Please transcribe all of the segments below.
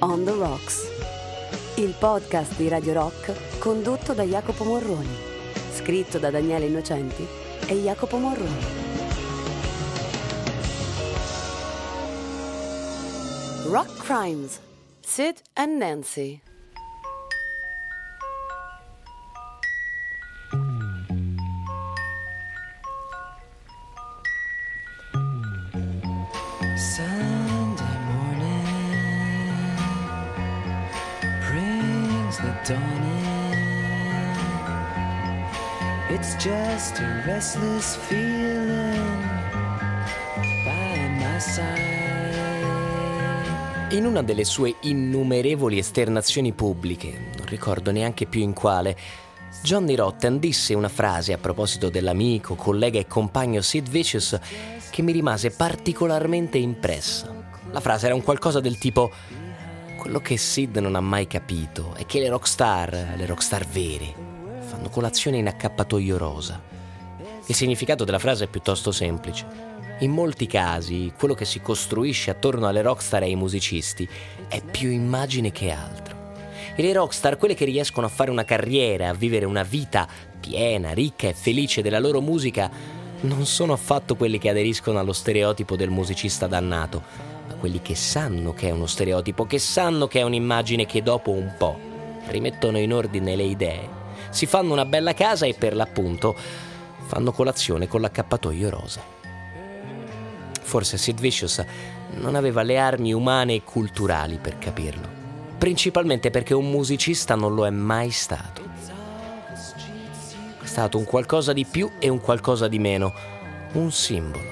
On the Rocks, il podcast di Radio Rock condotto da Jacopo Morroni, scritto da Daniele Innocenti e Jacopo Morroni. Rock Crimes, Sid and Nancy. Sunday morning brings the dawn in. It's just a restless feeling by my side. In una delle sue innumerevoli esternazioni pubbliche, non ricordo neanche più in quale, Johnny Rotten disse una frase a proposito dell'amico, collega e compagno Sid Vicious che mi rimase particolarmente impressa. La frase era un qualcosa del tipo: quello che Sid non ha mai capito è che le rockstar vere, fanno colazione in accappatoio rosa. Il significato della frase è piuttosto semplice. In molti casi, quello che si costruisce attorno alle rockstar e ai musicisti è più immagine che altro. E le rockstar, quelle che riescono a fare una carriera, a vivere una vita piena, ricca e felice della loro musica, non sono affatto quelli che aderiscono allo stereotipo del musicista dannato, ma quelli che sanno che è uno stereotipo, che sanno che è un'immagine, che dopo un po' rimettono in ordine le idee, si fanno una bella casa e per l'appunto fanno colazione con l'accappatoio rosa. Forse Sid Vicious non aveva le armi umane e culturali per capirlo, principalmente perché un musicista non lo è mai stato. È stato un qualcosa di più e un qualcosa di meno, un simbolo,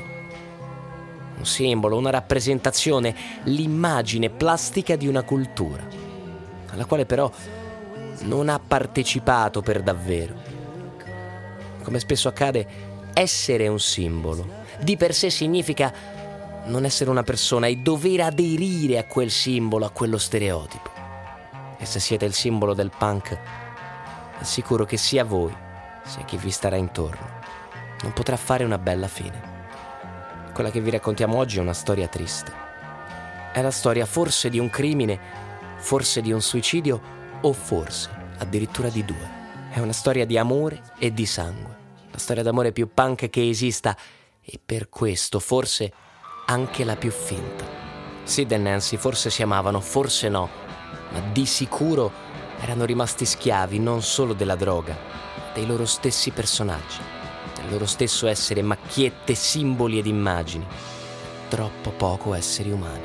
una rappresentazione, l'immagine plastica di una cultura, alla quale però non ha partecipato per davvero. Come spesso accade, essere un simbolo di per sé significa non essere una persona e dover aderire a quel simbolo, a quello stereotipo. E se siete il simbolo del punk, è sicuro che sia voi, sia chi vi starà intorno, non potrà fare una bella fine. Quella che vi raccontiamo oggi è una storia triste. È la storia forse di un crimine, forse di un suicidio o forse addirittura di due. È una storia di amore e di sangue, la storia d'amore più punk che esista e per questo forse anche la più finta. Sid e Nancy forse si amavano, forse no, ma di sicuro erano rimasti schiavi non solo della droga, dei loro stessi personaggi, del loro stesso essere macchiette, simboli ed immagini, troppo poco esseri umani.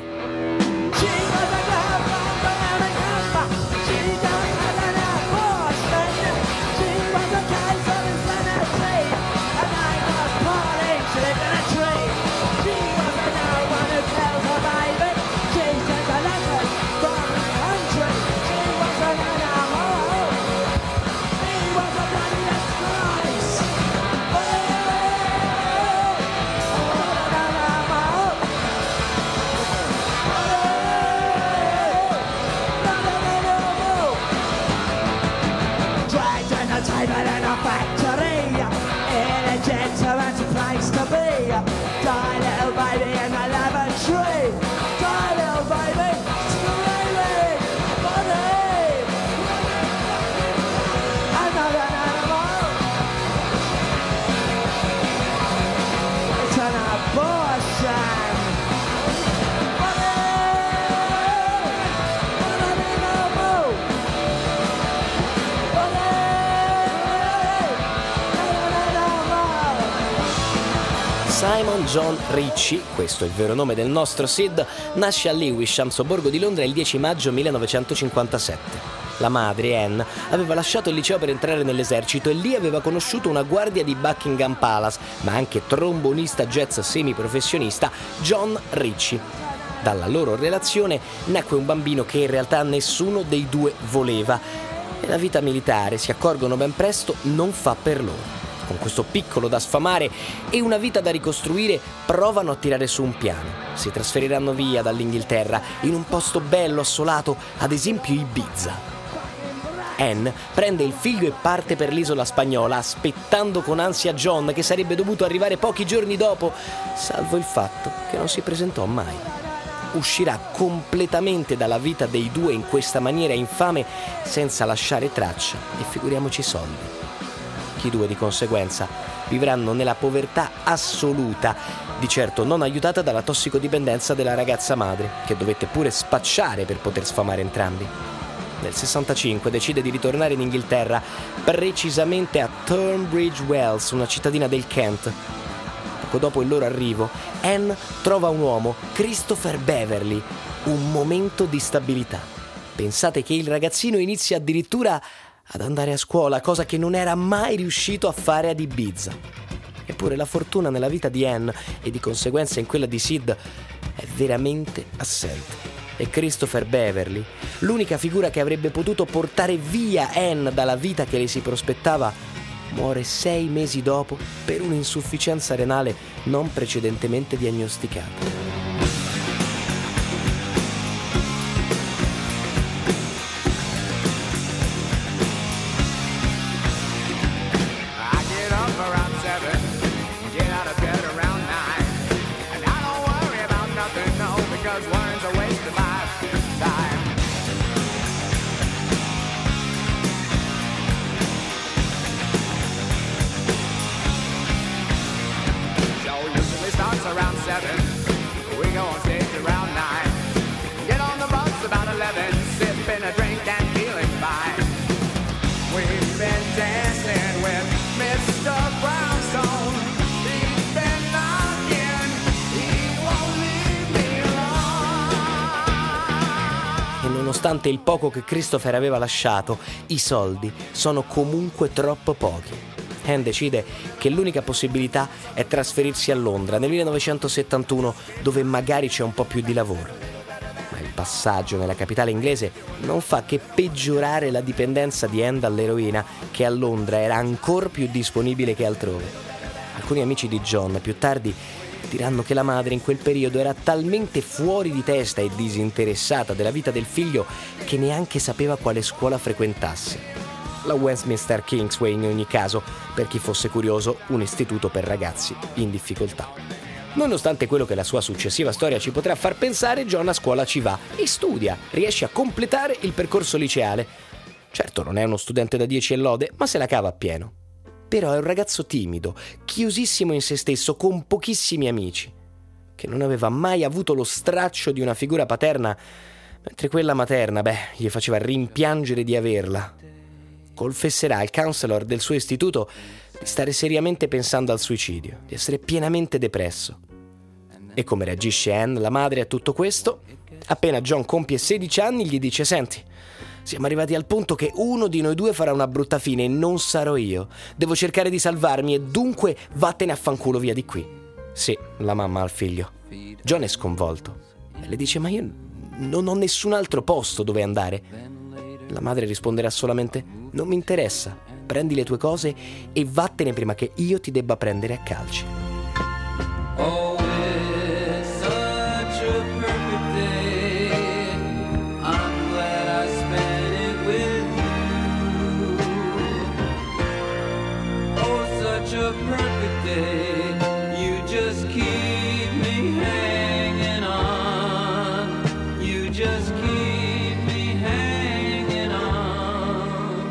Simon John Ritchie, questo è il vero nome del nostro Sid, nasce a Lewisham, sobborgo di Londra, il 10 maggio 1957. La madre, Anne, aveva lasciato il liceo per entrare nell'esercito e lì aveva conosciuto una guardia di Buckingham Palace, ma anche trombonista jazz semiprofessionista, John Ritchie. Dalla loro relazione nacque un bambino che in realtà nessuno dei due voleva e la vita militare, si accorgono ben presto, non fa per loro. Con questo piccolo da sfamare e una vita da ricostruire, provano a tirare su un piano. Si trasferiranno via dall'Inghilterra in un posto bello, assolato, ad esempio Ibiza. Anne prende il figlio e parte per l'isola spagnola, aspettando con ansia John, che sarebbe dovuto arrivare pochi giorni dopo, salvo il fatto che non si presentò mai. uscirà completamente dalla vita dei due in questa maniera infame senza lasciare traccia, e figuriamoci soldi. I due di conseguenza vivranno nella povertà assoluta, di certo non aiutata dalla tossicodipendenza della ragazza madre, che dovette pure spacciare per poter sfamare entrambi. Nel 65 decide di ritornare in Inghilterra, precisamente a Tunbridge Wells, una cittadina del Kent. Poco dopo il loro arrivo, Anne trova un uomo, Christopher Beverly, un momento di stabilità. Pensate che il ragazzino inizia addirittura ad andare a scuola, cosa che non era mai riuscito a fare ad Ibiza. Eppure la fortuna nella vita di Anne, e di conseguenza in quella di Sid, è veramente assente. E Christopher Beverly, l'unica figura che avrebbe potuto portare via Anne dalla vita che le si prospettava, muore 6 mesi dopo per un'insufficienza renale non precedentemente diagnosticata. Around 7, we go on stage around 9. Get on the bus about 11, sipping a drink and feeling fine. We've been dancing with Mr. Brownstone. He's been knocking, he won't leave me alone. E nonostante il poco che Christopher aveva lasciato, i soldi sono comunque troppo pochi. Anne decide che l'unica possibilità è trasferirsi a Londra nel 1971, dove magari c'è un po' più di lavoro. Ma il passaggio nella capitale inglese non fa che peggiorare la dipendenza di Anne dall'eroina, che a Londra era ancora più disponibile che altrove. Alcuni amici di John più tardi diranno che la madre in quel periodo era talmente fuori di testa e disinteressata della vita del figlio che neanche sapeva quale scuola frequentasse. La Westminster Kingsway, in ogni caso, per chi fosse curioso, un istituto per ragazzi in difficoltà. Nonostante quello che la sua successiva storia ci potrà far pensare, John a scuola ci va e studia, riesce a completare il percorso liceale. Certo, non è uno studente da 10 e lode, ma se la cava appieno. Però è un ragazzo timido, chiusissimo in se stesso, con pochissimi amici, che non aveva mai avuto lo straccio di una figura paterna, mentre quella materna, gli faceva rimpiangere di averla. Confesserà al counselor del suo istituto di stare seriamente pensando al suicidio, di essere pienamente depresso. E come reagisce Anne, la madre, a tutto questo? Appena John compie 16 anni gli dice: «Senti, siamo arrivati al punto che uno di noi due farà una brutta fine e non sarò io. Devo cercare di salvarmi e dunque vattene a fanculo via di qui». Sì, la mamma al figlio. John è sconvolto e le dice: «Ma io non ho nessun altro posto dove andare». La madre risponderà solamente: «Non mi interessa, prendi le tue cose e vattene prima che io ti debba prendere a calci». Oh, it's such a perfect day. I'm glad I spent it with you. Oh, such a perfect day. You just keep me hanging on. You just keep me hanging on.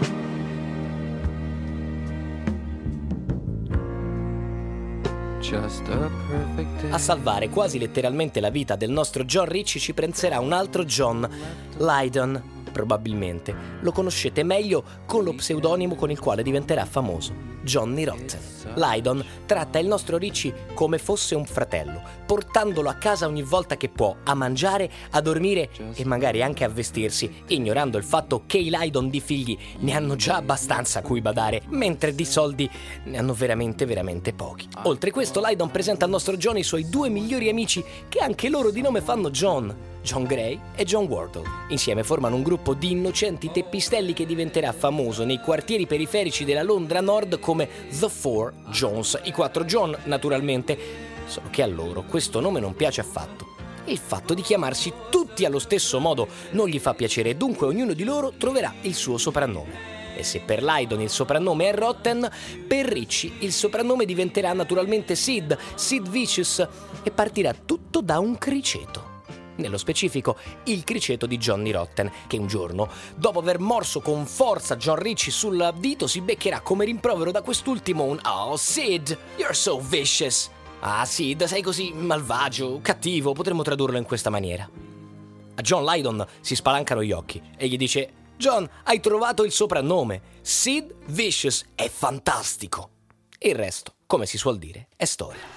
Just a perfect day. A salvare quasi letteralmente la vita del nostro John Ricci ci penserà un altro John, Lydon, probabilmente. Lo conoscete meglio con lo pseudonimo con il quale diventerà famoso, Johnny Rotten. Lydon tratta il nostro Ricci come fosse un fratello, portandolo a casa ogni volta che può, a mangiare, a dormire e magari anche a vestirsi, ignorando il fatto che i Lydon di figli ne hanno già abbastanza a cui badare, mentre di soldi ne hanno veramente veramente pochi. Oltre questo, Lydon presenta al nostro John i suoi 2 migliori amici, che anche loro di nome fanno John Gray e John Wardle. Insieme formano un gruppo di innocenti teppistelli che diventerà famoso nei quartieri periferici della Londra Nord come The Four Jones, i 4 John naturalmente, solo che a loro questo nome non piace affatto. Il fatto di chiamarsi tutti allo stesso modo non gli fa piacere e dunque ognuno di loro troverà il suo soprannome. E se per Lydon il soprannome è Rotten, per Ricci il soprannome diventerà naturalmente Sid Vicious, e partirà tutto da un criceto. Nello specifico, il criceto di Johnny Rotten, che un giorno, dopo aver morso con forza John Ritchie sul dito, si beccherà come rimprovero da quest'ultimo un "Oh, Sid, you're so vicious". Ah, Sid, sei così malvagio, cattivo, potremmo tradurlo in questa maniera. A John Lydon si spalancano gli occhi e gli dice: "John, hai trovato il soprannome. Sid Vicious è fantastico". Il resto, come si suol dire, è storia.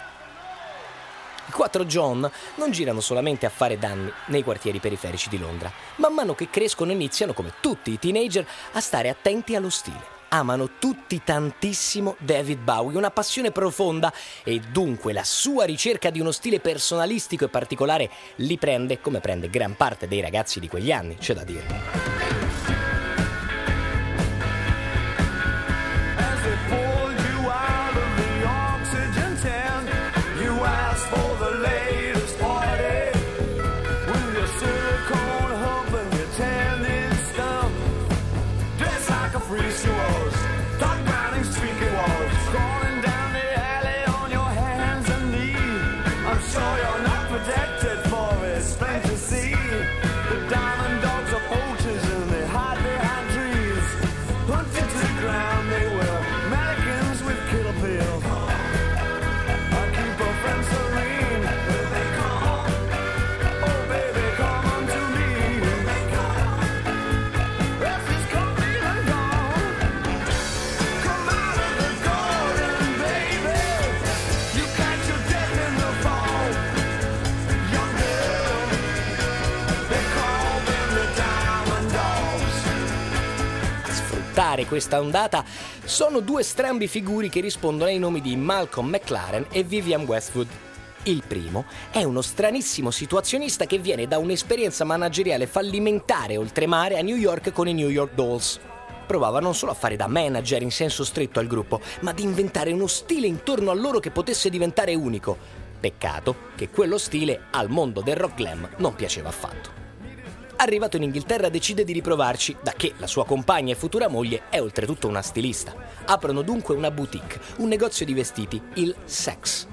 I 4 John non girano solamente a fare danni nei quartieri periferici di Londra. Man mano che crescono iniziano, come tutti i teenager, a stare attenti allo stile. Amano tutti tantissimo David Bowie, una passione profonda, e dunque la sua ricerca di uno stile personalistico e particolare li prende, come prende gran parte dei ragazzi di quegli anni, c'è da dire. Questa ondata sono 2 strambi figuri che rispondono ai nomi di Malcolm McLaren e Vivienne Westwood. Il primo è uno stranissimo situazionista che viene da un'esperienza manageriale fallimentare oltremare a New York con i New York Dolls. Provava non solo a fare da manager in senso stretto al gruppo, ma ad inventare uno stile intorno a loro che potesse diventare unico. Peccato che quello stile al mondo del rock glam non piaceva affatto. Arrivato in Inghilterra decide di riprovarci, da che la sua compagna e futura moglie è oltretutto una stilista. Aprono dunque una boutique, un negozio di vestiti, il Sex.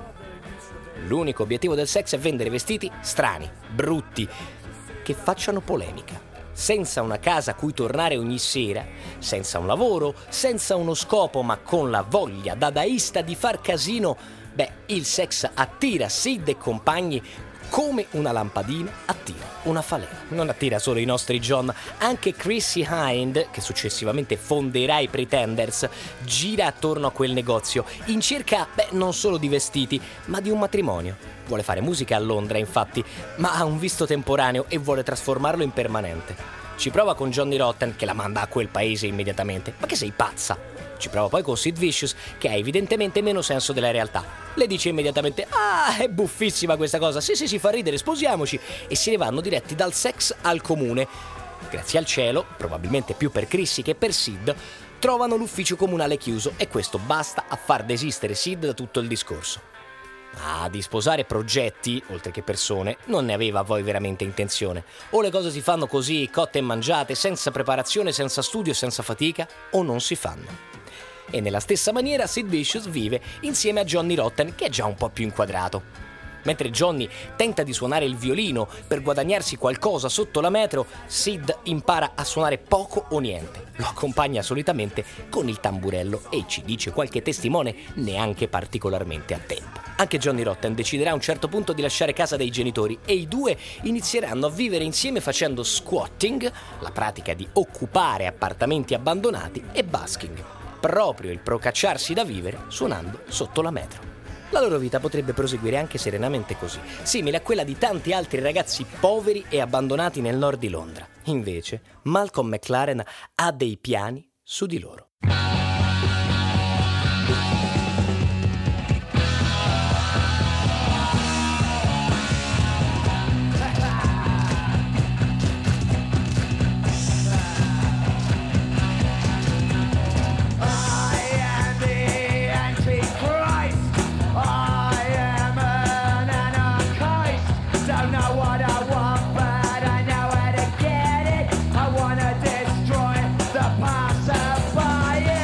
L'unico obiettivo del Sex è vendere vestiti strani, brutti, che facciano polemica. Senza una casa a cui tornare ogni sera, senza un lavoro, senza uno scopo ma con la voglia dadaista di far casino, il Sex attira Sid e compagni come una lampadina attira una falena. Non attira solo i nostri John, anche Chrissie Hynde, che successivamente fonderà i Pretenders, gira attorno a quel negozio in cerca, non solo di vestiti, ma di un matrimonio. Vuole fare musica a Londra, infatti, ma ha un visto temporaneo e vuole trasformarlo in permanente. Ci prova con Johnny Rotten, che la manda a quel paese immediatamente. Ma che sei pazza? Ci prova poi con Sid Vicious, che ha evidentemente meno senso della realtà. Le dice immediatamente: "Ah, è buffissima questa cosa, sì, fa ridere, sposiamoci", e se ne vanno diretti dal Sex al comune. Grazie al cielo, probabilmente più per Chrissie che per Sid, trovano l'ufficio comunale chiuso e questo basta a far desistere Sid da tutto il discorso. Ah, di sposare progetti, oltre che persone, non ne aveva poi veramente intenzione. O le cose si fanno così, cotte e mangiate, senza preparazione, senza studio, senza fatica, o non si fanno. E nella stessa maniera Sid Vicious vive insieme a Johnny Rotten, che è già un po' più inquadrato. Mentre Johnny tenta di suonare il violino per guadagnarsi qualcosa sotto la metro, Sid impara a suonare poco o niente. Lo accompagna solitamente con il tamburello e, ci dice qualche testimone, neanche particolarmente a tempo. Anche Johnny Rotten deciderà a un certo punto di lasciare casa dei genitori e i due inizieranno a vivere insieme facendo squatting, la pratica di occupare appartamenti abbandonati, e busking, proprio il procacciarsi da vivere suonando sotto la metro. La loro vita potrebbe proseguire anche serenamente così, simile a quella di tanti altri ragazzi poveri e abbandonati nel nord di Londra. Invece, Malcolm McLaren ha dei piani su di loro. Destroy the passerby.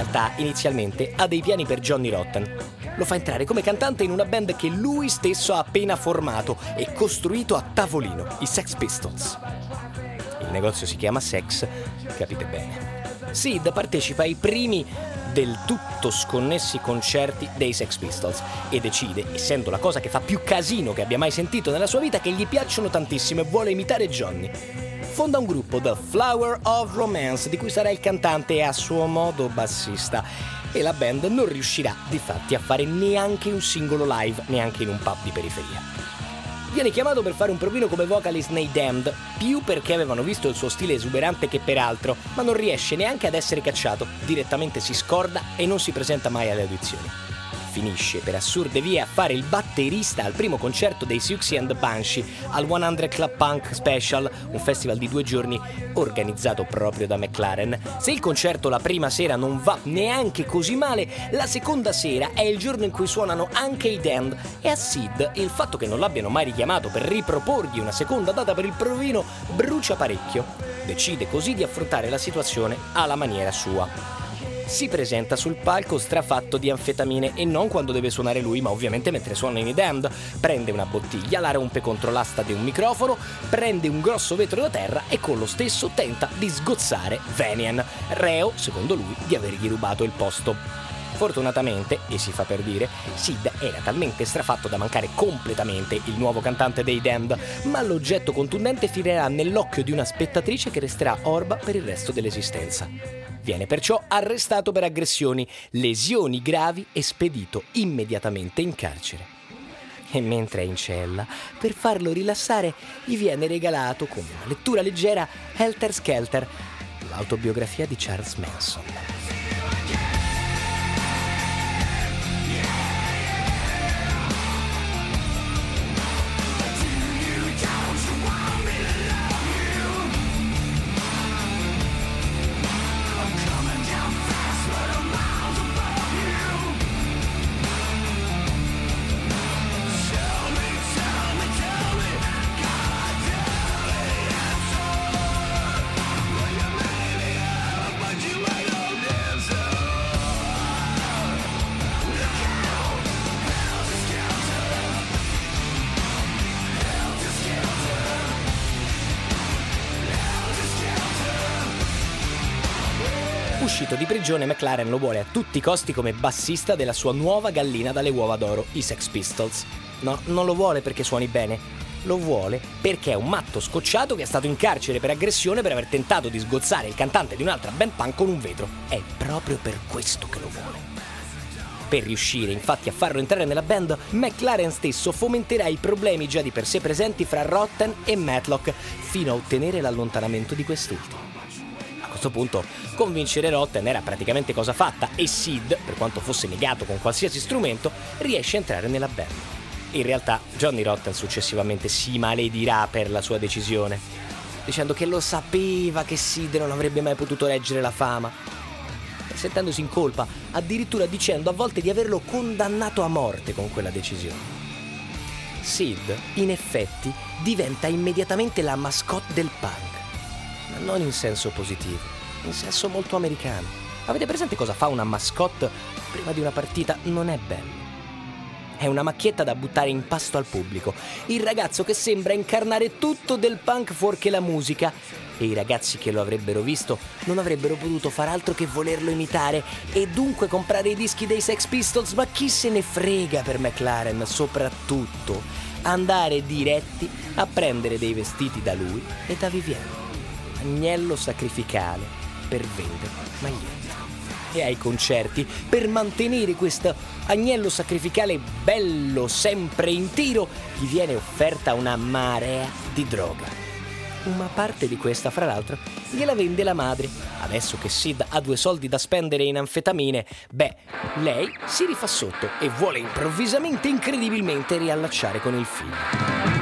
realtà inizialmente ha dei piani per Johnny Rotten. Lo fa entrare come cantante in una band che lui stesso ha appena formato e costruito a tavolino, i Sex Pistols. Il negozio si chiama Sex, capite bene. Sid partecipa ai primi del tutto sconnessi concerti dei Sex Pistols e decide, essendo la cosa che fa più casino che abbia mai sentito nella sua vita, che gli piacciono tantissimo e vuole imitare Johnny. Fonda un gruppo, The Flower of Romance, di cui sarà il cantante e a suo modo bassista, e la band non riuscirà difatti a fare neanche un singolo live, neanche in un pub di periferia. Viene chiamato per fare un provino come vocalist nei Damned, più perché avevano visto il suo stile esuberante che per altro, ma non riesce neanche ad essere cacciato, direttamente si scorda e non si presenta mai alle audizioni. Finisce per assurde vie a fare il batterista al primo concerto dei Siouxsie and the Banshee al 100 Club Punk Special, un festival di 2 giorni organizzato proprio da McLaren. Se il concerto la prima sera non va neanche così male, la seconda sera è il giorno in cui suonano anche i Damned e a Sid il fatto che non l'abbiano mai richiamato per riproporgli una seconda data per il provino brucia parecchio. Decide così di affrontare la situazione alla maniera sua. Si presenta sul palco strafatto di anfetamine e non quando deve suonare lui, ma ovviamente mentre suonano i Damned. Prende una bottiglia, la rompe contro l'asta di un microfono, prende un grosso vetro da terra e con lo stesso tenta di sgozzare Vanian, reo, secondo lui, di avergli rubato il posto. Fortunatamente, e si fa per dire, Sid era talmente strafatto da mancare completamente il nuovo cantante dei Damned, ma l'oggetto contundente finirà nell'occhio di una spettatrice che resterà orba per il resto dell'esistenza. Viene perciò arrestato per aggressioni, lesioni gravi e spedito immediatamente in carcere. E mentre è in cella, per farlo rilassare, gli viene regalato come una lettura leggera Helter Skelter, l'autobiografia di Charles Manson. Uscito di prigione, McLaren lo vuole a tutti i costi come bassista della sua nuova gallina dalle uova d'oro, i Sex Pistols. No, non lo vuole perché suoni bene, lo vuole perché è un matto scocciato che è stato in carcere per aggressione per aver tentato di sgozzare il cantante di un'altra band punk con un vetro. È proprio per questo che lo vuole. Per riuscire infatti a farlo entrare nella band, McLaren stesso fomenterà i problemi già di per sé presenti fra Rotten e Matlock, fino a ottenere l'allontanamento di quest'ultimo. A questo punto convincere Rotten era praticamente cosa fatta e Sid, per quanto fosse negato con qualsiasi strumento, riesce a entrare nella band. In realtà Johnny Rotten successivamente si maledirà per la sua decisione, dicendo che lo sapeva che Sid non avrebbe mai potuto reggere la fama, e sentendosi in colpa, addirittura dicendo a volte di averlo condannato a morte con quella decisione. Sid, in effetti, diventa immediatamente la mascotte del punk. Ma non in senso positivo, in senso molto americano. Avete presente cosa fa una mascotte prima di una partita? Non è bello. È una macchietta da buttare in pasto al pubblico. Il ragazzo che sembra incarnare tutto del punk fuorché la musica. E i ragazzi che lo avrebbero visto non avrebbero potuto far altro che volerlo imitare e dunque comprare i dischi dei Sex Pistols. Ma chi se ne frega per McLaren, soprattutto andare diretti a prendere dei vestiti da lui e da Vivienne. Agnello sacrificale per vendere magliette. E ai concerti, per mantenere questo agnello sacrificale bello sempre in tiro, gli viene offerta una marea di droga. Una parte di questa, fra l'altro, gliela vende la madre. Adesso che Sid ha 2 soldi da spendere in anfetamine, lei si rifà sotto e vuole improvvisamente, incredibilmente, riallacciare con il figlio.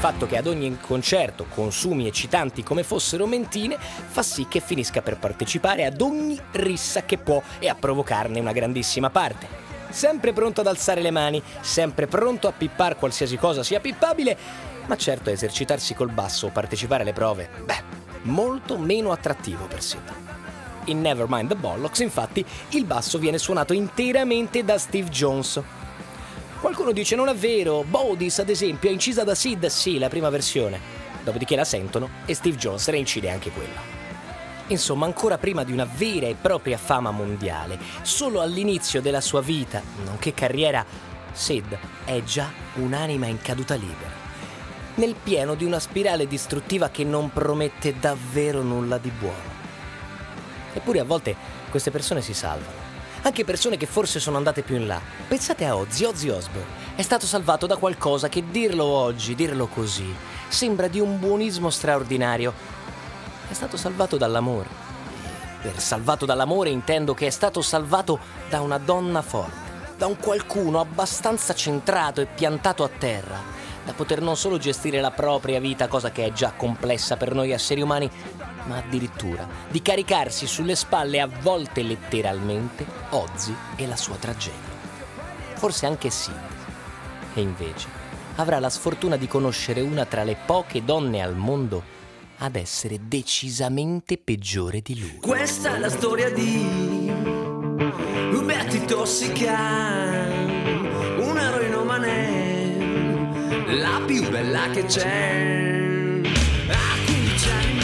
fatto che ad ogni concerto consumi eccitanti come fossero mentine fa sì che finisca per partecipare ad ogni rissa che può e a provocarne una grandissima parte. Sempre pronto ad alzare le mani, sempre pronto a pippare qualsiasi cosa sia pippabile, ma certo esercitarsi col basso o partecipare alle prove, molto meno attrattivo per Sid. In Nevermind the Bollocks, infatti, il basso viene suonato interamente da Steve Jones. Qualcuno dice non è vero, Bodis ad esempio è incisa da Sid, sì, la prima versione. Dopodiché la sentono e Steve Jones reincide anche quella. Insomma, ancora prima di una vera e propria fama mondiale, solo all'inizio della sua vita, nonché carriera, Sid è già un'anima in caduta libera, nel pieno di una spirale distruttiva che non promette davvero nulla di buono. Eppure a volte queste persone si salvano. Anche persone che forse sono andate più in là. Pensate a Ozzy Osbourne. È stato salvato da qualcosa che dirlo oggi, dirlo così, sembra di un buonismo straordinario. È stato salvato dall'amore. Per salvato dall'amore intendo che è stato salvato da una donna forte, da un qualcuno abbastanza centrato e piantato a terra, da poter non solo gestire la propria vita, cosa che è già complessa per noi esseri umani, ma addirittura di caricarsi sulle spalle, a volte letteralmente, Ozzy e la sua tragedia. Forse anche Sid. E invece avrà la sfortuna di conoscere una tra le poche donne al mondo ad essere decisamente peggiore di lui. Questa è la storia di Betty Tossica, una eroinomane, la più bella che c'è. A 15 anni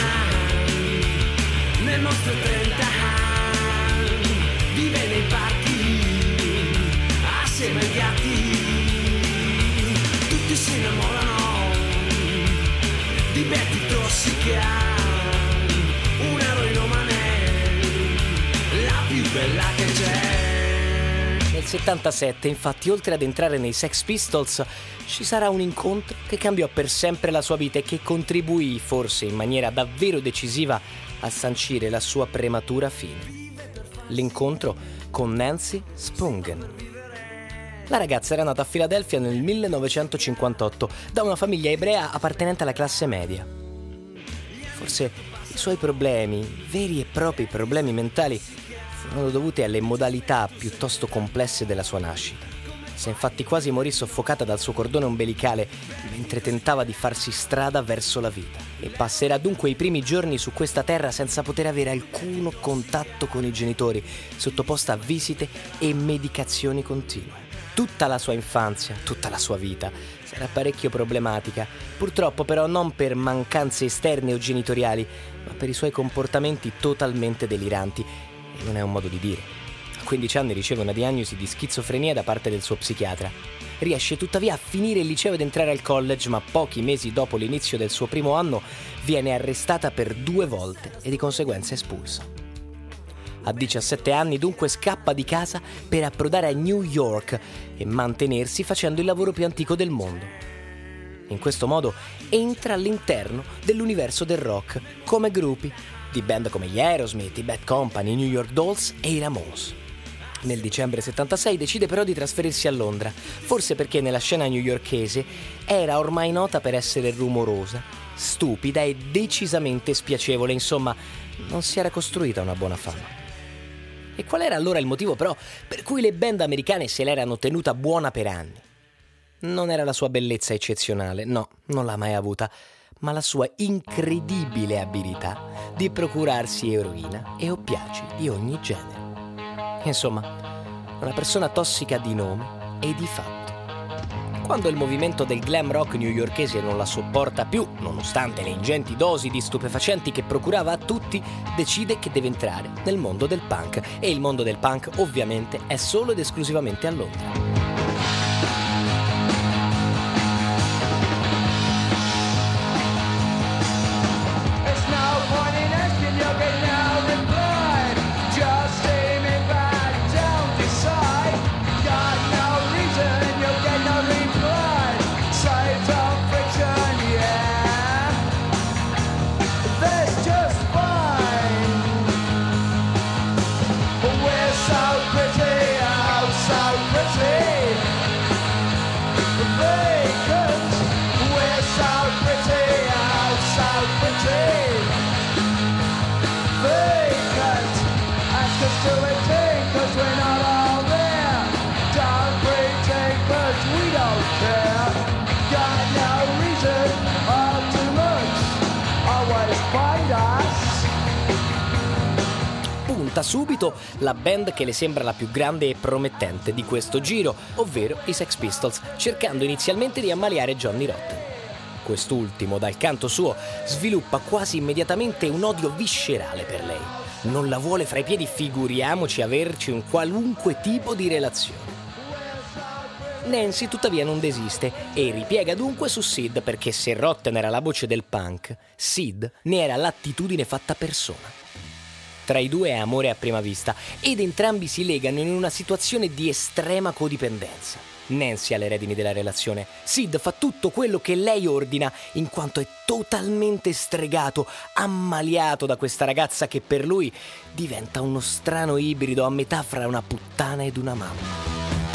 nel nostro 30 anni vive nei parchi assieme ai gatti. Tutti si innamorano di Betty Tossica, un eroinomane, la più bella che c'è. Nel 77, infatti, oltre ad entrare nei Sex Pistols, ci sarà un incontro che cambiò per sempre la sua vita e che contribuì, forse in maniera davvero decisiva, a sancire la sua prematura fine. L'incontro con Nancy Spungen. La ragazza era nata a Filadelfia nel 1958 da una famiglia ebrea appartenente alla classe media. Forse i suoi problemi, veri e propri problemi mentali, furono dovuti alle modalità piuttosto complesse della sua nascita. Se infatti quasi morì soffocata dal suo cordone ombelicale mentre tentava di farsi strada verso la vita, e passerà dunque i primi giorni su questa terra senza poter avere alcuno contatto con i genitori, sottoposta a visite e medicazioni continue. Tutta la sua infanzia, tutta la sua vita sarà parecchio problematica, purtroppo però non per mancanze esterne o genitoriali, ma per i suoi comportamenti totalmente deliranti, e non è un modo di dire. A 15 anni riceve una diagnosi di schizofrenia da parte del suo psichiatra. Riesce tuttavia a finire il liceo ed entrare al college, ma pochi mesi dopo l'inizio del suo primo anno viene arrestata per 2 volte e di conseguenza espulsa. A 17 anni dunque scappa di casa per approdare a New York e mantenersi facendo il lavoro più antico del mondo. In questo modo entra all'interno dell'universo del rock come gruppi di band come gli Aerosmith, i Bad Company, i New York Dolls e i Ramones. Nel dicembre 76 decide però di trasferirsi a Londra, forse perché nella scena newyorkese era ormai nota per essere rumorosa, stupida e decisamente spiacevole, insomma, non si era costruita una buona fama. E qual era allora il motivo però per cui le band americane se l'erano tenuta buona per anni? Non era la sua bellezza eccezionale, no, non l'ha mai avuta, ma la sua incredibile abilità di procurarsi eroina e oppiacei di ogni genere. Insomma, una persona tossica di nome e di fatto. Quando il movimento del glam rock newyorkese non la sopporta più, nonostante le ingenti dosi di stupefacenti che procurava a tutti, decide che deve entrare nel mondo del punk. E il mondo del punk ovviamente è solo ed esclusivamente a Londra. So pretty, spunta subito la band che le sembra la più grande e promettente di questo giro, ovvero i Sex Pistols, cercando inizialmente di ammaliare Johnny Rotten. Quest'ultimo, dal canto suo, sviluppa quasi immediatamente un odio viscerale per lei. Non la vuole fra i piedi, figuriamoci averci un qualunque tipo di relazione. Nancy tuttavia non desiste e ripiega dunque su Sid, perché se Rotten era la voce del punk, Sid ne era l'attitudine fatta persona. Tra i due è amore a prima vista ed entrambi si legano in una situazione di estrema codipendenza. Nancy ha le redini della relazione. Sid fa tutto quello che lei ordina, in quanto è totalmente stregato, ammaliato da questa ragazza che per lui diventa uno strano ibrido a metà fra una puttana ed una mamma.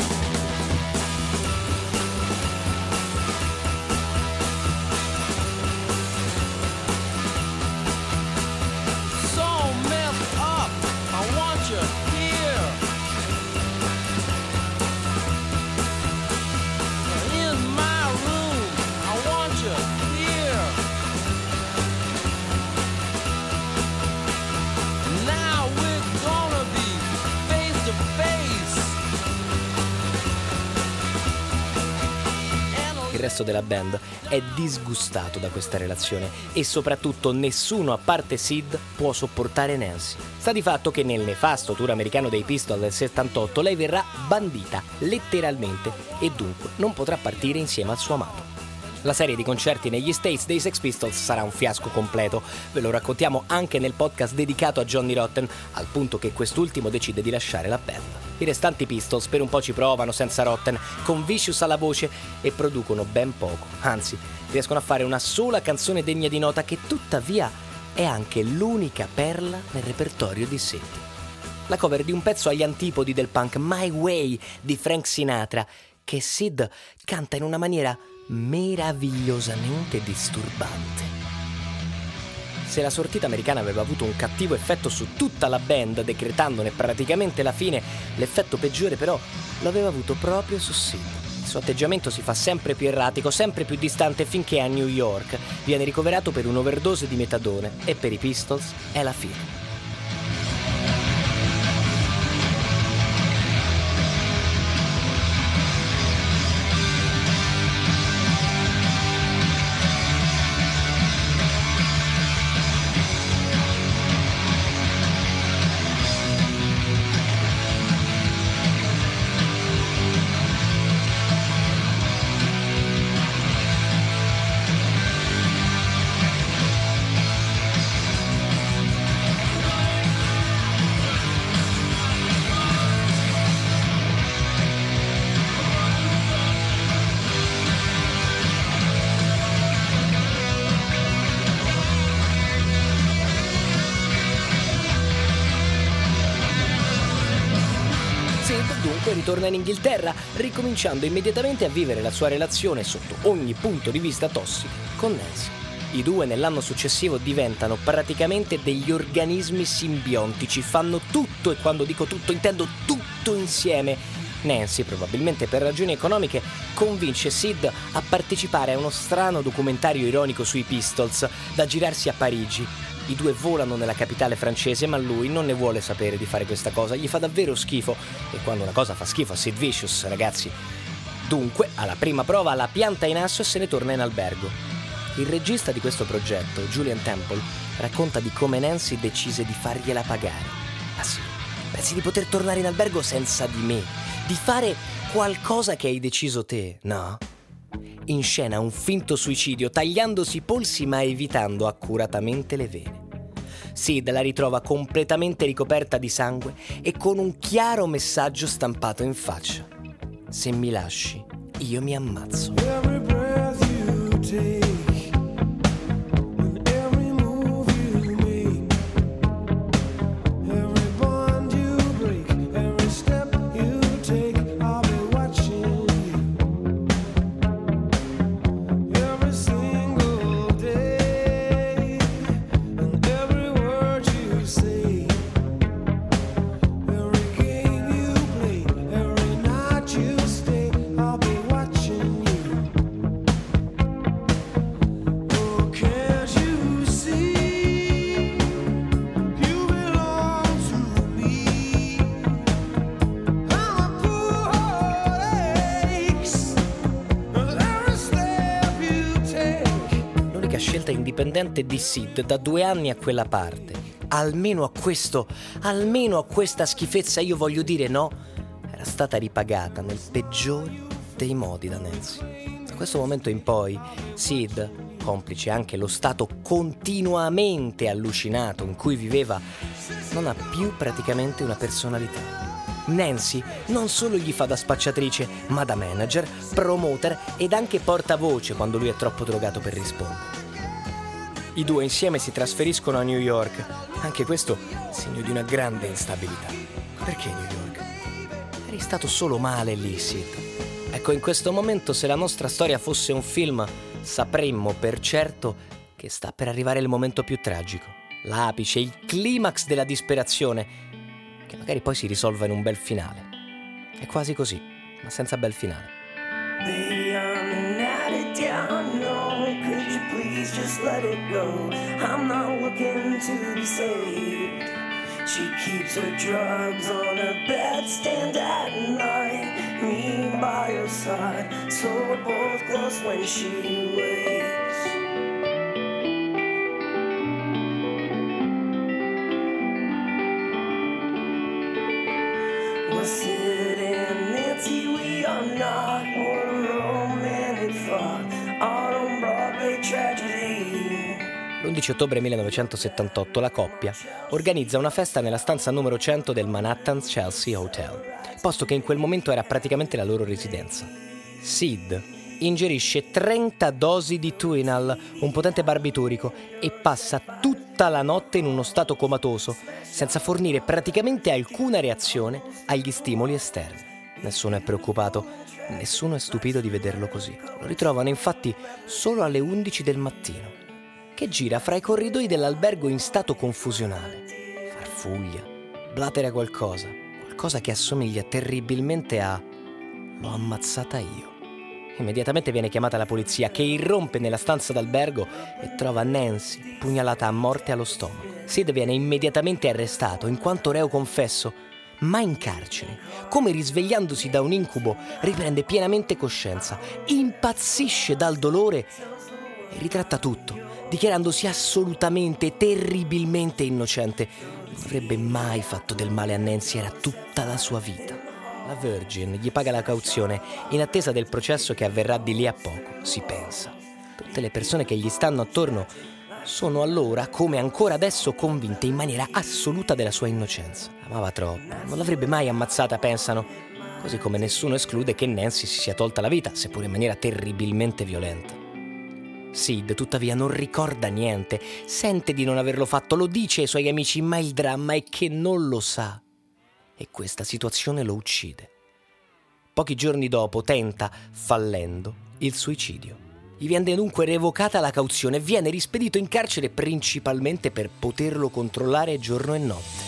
Il resto della band è disgustato da questa relazione e soprattutto nessuno a parte Sid può sopportare Nancy. Sta di fatto che nel nefasto tour americano dei Pistols del 78 lei verrà bandita, letteralmente, e dunque non potrà partire insieme al suo amato. La serie di concerti negli States dei Sex Pistols sarà un fiasco completo, ve lo raccontiamo anche nel podcast dedicato a Johnny Rotten, al punto che quest'ultimo decide di lasciare la band. I restanti Pistols per un po' ci provano senza Rotten, con Vicious alla voce, e producono ben poco, anzi riescono a fare una sola canzone degna di nota che tuttavia è anche l'unica perla nel repertorio di Sid. La cover di un pezzo agli antipodi del punk, My Way di Frank Sinatra, che Sid canta in una maniera meravigliosamente disturbante. Se la sortita americana aveva avuto un cattivo effetto su tutta la band, decretandone praticamente la fine, l'effetto peggiore però lo aveva avuto proprio su Sid. Il suo atteggiamento si fa sempre più erratico, sempre più distante, finché a New York viene ricoverato per un'overdose di metadone e per i Pistols è la fine. Dunque ritorna in Inghilterra, ricominciando immediatamente a vivere la sua relazione sotto ogni punto di vista tossica con Nancy. I due nell'anno successivo diventano praticamente degli organismi simbiontici, fanno tutto, e quando dico tutto intendo tutto insieme. Nancy, probabilmente per ragioni economiche, convince Sid a partecipare a uno strano documentario ironico sui Pistols da girarsi a Parigi. I due volano nella capitale francese, ma lui non ne vuole sapere di fare questa cosa, gli fa davvero schifo, e quando una cosa fa schifo a Sid Vicious, ragazzi. Dunque, alla prima prova la pianta in asso e se ne torna in albergo. Il regista di questo progetto, Julian Temple, racconta di come Nancy decise di fargliela pagare. Ah sì, pensi di poter tornare in albergo senza di me? Di fare qualcosa che hai deciso te, no? Inscena un finto suicidio, tagliandosi i polsi ma evitando accuratamente le vene. Sid la ritrova completamente ricoperta di sangue e con un chiaro messaggio stampato in faccia: se mi lasci, io mi ammazzo. Every breath you take, and every move you make, every bond you break, every step you take, I'll be watching you. Every single day, and every word you say, every game you play, every night you stay, I'll be watching you. scelta indipendente di Sid da 2 anni a quella parte. Almeno a questa schifezza io voglio dire no, era stata ripagata nel peggiore dei modi da Nancy. Da questo momento in poi Sid, complice anche lo stato continuamente allucinato in cui viveva, non ha più praticamente una personalità. Nancy non solo gli fa da spacciatrice, ma da manager, promoter ed anche portavoce quando lui è troppo drogato per rispondere. I due insieme si trasferiscono a New York, anche questo segno di una grande instabilità. Perché New York? Eri stato solo male lì, Sid. Ecco, in questo momento, se la nostra storia fosse un film, sapremmo per certo che sta per arrivare il momento più tragico, l'apice, il climax della disperazione, che magari poi si risolva in un bel finale. È quasi così, ma senza bel finale. Baby, I'm an addict, yeah, I know. Could you please just let it go? I'm not looking to be saved. She keeps her drugs on her bedstand at night, me by her side, so we're both close when she wakes. We're sitting Nancy, we are not what a romantic thought, our own Broadway tragedy. L'11 ottobre 1978 la coppia organizza una festa nella stanza numero 100 del Manhattan's Chelsea Hotel, posto che in quel momento era praticamente la loro residenza. Sid ingerisce 30 dosi di Tuinal, un potente barbiturico, e passa tutta la notte in uno stato comatoso, senza fornire praticamente alcuna reazione agli stimoli esterni. Nessuno è preoccupato, nessuno è stupito di vederlo così. Lo ritrovano infatti solo alle 11 del mattino, che gira fra i corridoi dell'albergo in stato confusionale. Farfuglia, blatera qualcosa che assomiglia terribilmente a "l'ho ammazzata io". Immediatamente viene chiamata la polizia, che irrompe nella stanza d'albergo e trova Nancy pugnalata a morte allo stomaco. Sid viene immediatamente arrestato in quanto reo confesso, ma in carcere, come risvegliandosi da un incubo, riprende pienamente coscienza, impazzisce dal dolore e ritratta tutto, dichiarandosi assolutamente, terribilmente innocente. Non avrebbe mai fatto del male a Nancy, era tutta la sua vita. La Virgin gli paga la cauzione in attesa del processo che avverrà di lì a poco, si pensa. Tutte le persone che gli stanno attorno sono allora, come ancora adesso, convinte in maniera assoluta della sua innocenza. Amava troppo, non l'avrebbe mai ammazzata, pensano, così come nessuno esclude che Nancy si sia tolta la vita, seppure in maniera terribilmente violenta. Sid, tuttavia, non ricorda niente, sente di non averlo fatto, lo dice ai suoi amici, ma il dramma è che non lo sa. E questa situazione lo uccide. Pochi giorni dopo tenta, fallendo, il suicidio. Gli viene dunque revocata la cauzione e viene rispedito in carcere principalmente per poterlo controllare giorno e notte.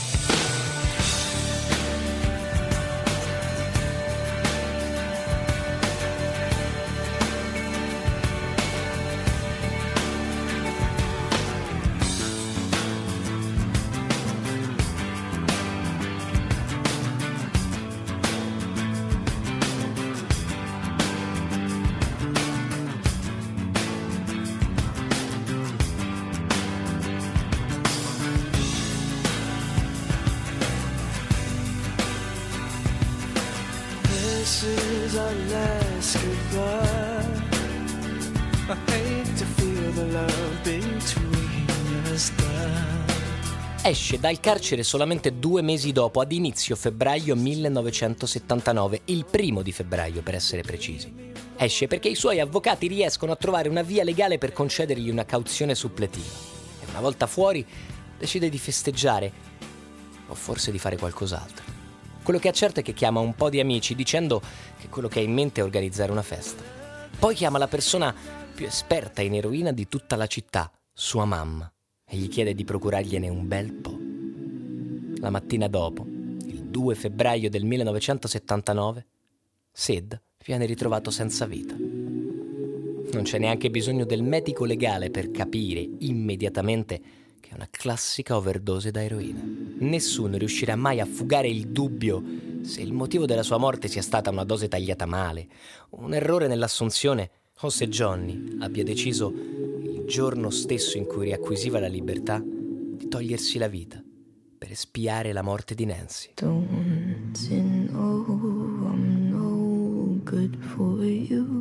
This is our last goodbye. I hate to feel the love between us die. Esce dal carcere solamente 2 mesi dopo, ad inizio febbraio 1979, il 1 di febbraio per essere precisi. Esce perché i suoi avvocati riescono a trovare una via legale per concedergli una cauzione suppletiva. E una volta fuori decide di festeggiare, o forse di fare qualcos'altro. Quello che è certo è che chiama un po' di amici dicendo che quello che ha in mente è organizzare una festa. Poi chiama la persona più esperta in eroina di tutta la città, sua mamma, e gli chiede di procurargliene un bel po'. La mattina dopo, il 2 febbraio del 1979, Sid viene ritrovato senza vita. Non c'è neanche bisogno del medico legale per capire immediatamente che è una classica overdose da eroina. Nessuno riuscirà mai a fugare il dubbio se il motivo della sua morte sia stata una dose tagliata male, un errore nell'assunzione, o se Johnny abbia deciso il giorno stesso in cui riacquisiva la libertà, di togliersi la vita per espiare la morte di Nancy. Don't you know I'm no good for you?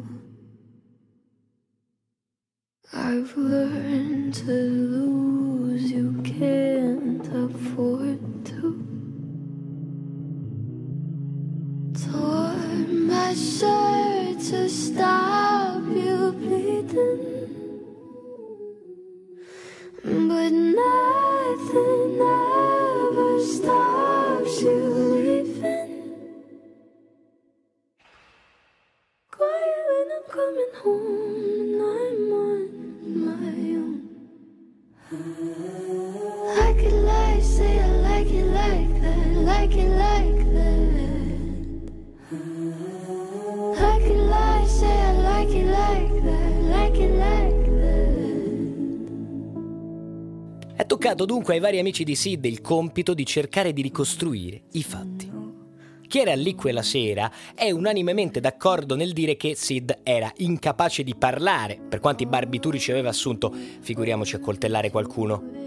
I've learned to lose, you can't afford to. Tore my shirt to stop you bleeding, but nothing ever stops you leaving. Quiet when I'm coming home and I'm on my own. Like it like, say I like it like that, like it like that. Like it like, say I like it like that, like it like that. È toccato dunque ai vari amici di Sid il compito di cercare di ricostruire i fatti. Chi era lì quella sera è unanimemente d'accordo nel dire che Sid era incapace di parlare, per quanti barbiturici aveva assunto, figuriamoci a coltellare qualcuno.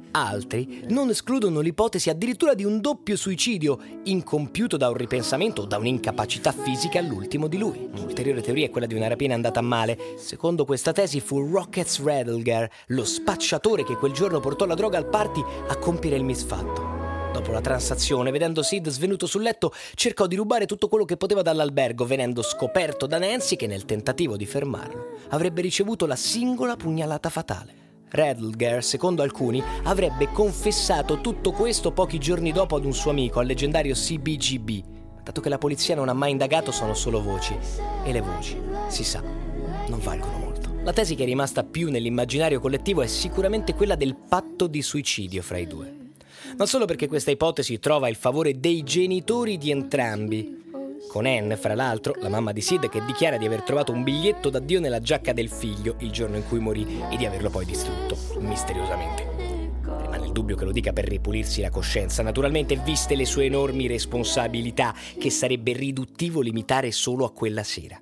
Altri non escludono l'ipotesi addirittura di un doppio suicidio, incompiuto da un ripensamento o da un'incapacità fisica all'ultimo di lui. Un'ulteriore teoria è quella di una rapina andata a male. Secondo questa tesi fu Rockets Redlgar, lo spacciatore che quel giorno portò la droga al party, a compiere il misfatto. Dopo la transazione, vedendo Sid svenuto sul letto, cercò di rubare tutto quello che poteva dall'albergo, venendo scoperto da Nancy che nel tentativo di fermarlo avrebbe ricevuto la singola pugnalata fatale. Redlgar, secondo alcuni, avrebbe confessato tutto questo pochi giorni dopo ad un suo amico, al leggendario CBGB. Dato che la polizia non ha mai indagato, sono solo voci. E le voci, si sa, non valgono molto. La tesi che è rimasta più nell'immaginario collettivo è sicuramente quella del patto di suicidio fra i due. Non solo perché questa ipotesi trova il favore dei genitori di entrambi, con Anne, fra l'altro, la mamma di Sid, che dichiara di aver trovato un biglietto d'addio nella giacca del figlio il giorno in cui morì e di averlo poi distrutto, misteriosamente. Rimane il dubbio che lo dica per ripulirsi la coscienza, naturalmente, viste le sue enormi responsabilità, che sarebbe riduttivo limitare solo a quella sera.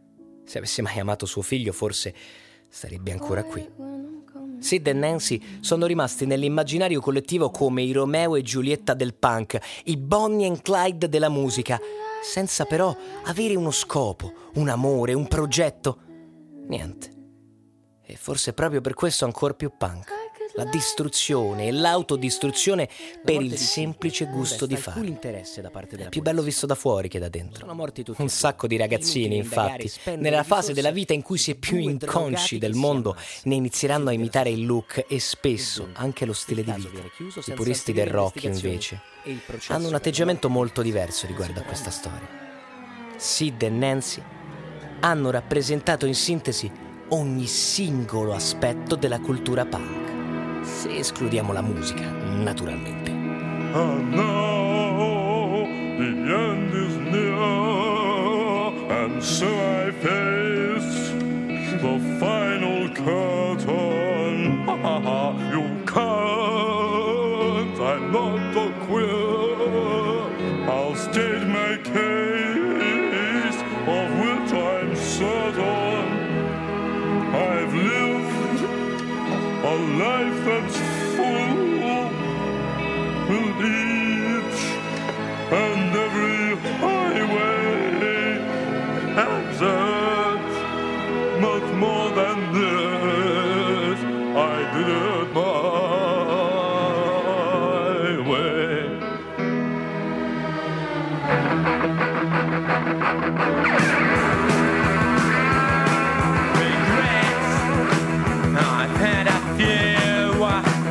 Se avesse mai amato suo figlio, forse sarebbe ancora qui. Sid e Nancy sono rimasti nell'immaginario collettivo come i Romeo e Giulietta del punk, i Bonnie and Clyde della musica, senza però avere uno scopo, un amore, un progetto. Niente. E forse proprio per questo ancor più punk. La distruzione e l'autodistruzione per il semplice gusto di fare. È più bello visto da fuori che da dentro. Un sacco di ragazzini, infatti, nella fase della vita in cui si è più inconsci del mondo, ne inizieranno a imitare il look e spesso anche lo stile di vita. I puristi del rock, invece, hanno un atteggiamento molto diverso riguardo a questa storia. Sid e Nancy hanno rappresentato in sintesi ogni singolo aspetto della cultura punk. Se escludiamo la musica, naturalmente. And now the end is near, and so I face the final curtain. You can't, I'm not a queer. I'll state my case, of which I'm certain. I've lived a life that's full, with each and every highway exit. Much more than this, I did it my way. Regrets, I've had a few.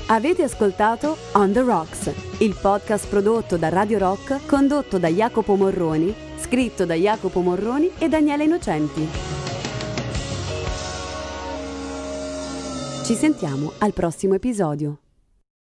Avete ascoltato On the Rocks, il podcast prodotto da Radio Rock, condotto da Jacopo Morroni, scritto da Jacopo Morroni e Daniele Innocenti. Ci sentiamo al prossimo episodio.